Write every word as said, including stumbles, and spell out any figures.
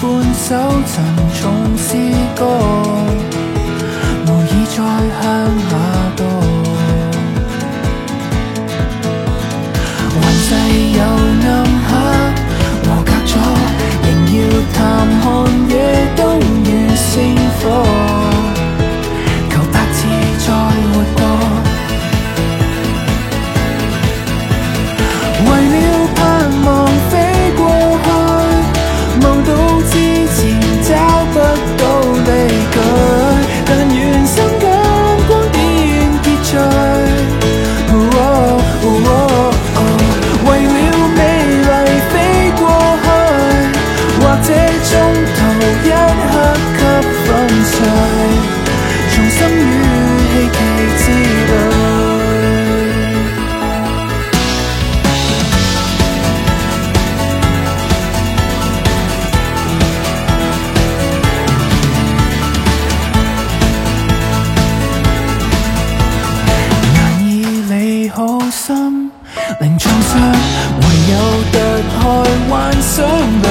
半首沉重詩歌，無意再向下墮。還世有暗黑和隔阻，仍要探看夜燈如星火，求百次再活過。為了盼望飛過去，望到之前找不到理據，但願心感光點結聚。哦哦哦哦，為了美麗飛過去，或者中途一刻給粉碎，重新與希冀之旅。好心令創傷，唯有突開幻想。